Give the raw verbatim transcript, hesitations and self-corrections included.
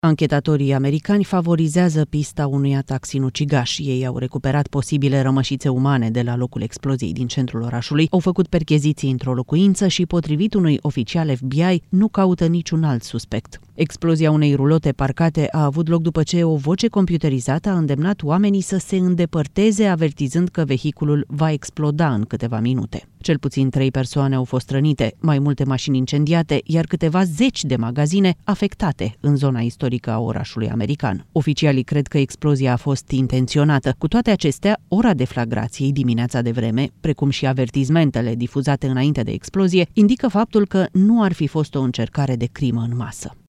Anchetatorii americani favorizează pista unui atac sinucigaș. Ei au recuperat posibile rămășițe umane de la locul exploziei din centrul orașului, au făcut percheziții într-o locuință și, potrivit unui oficial F B I, nu caută niciun alt suspect. Explozia unei rulote parcate a avut loc după ce o voce computerizată a îndemnat oamenii să se îndepărteze, avertizând că vehiculul va exploda în câteva minute. Cel puțin trei persoane au fost rănite, mai multe mașini incendiate, iar câteva zeci de magazine afectate în zona istorică a orașului american. Oficialii cred că explozia a fost intenționată. Cu toate acestea, ora deflagrației dimineața de vreme, precum și avertizmentele difuzate înainte de explozie, indică faptul că nu ar fi fost o încercare de crimă în masă.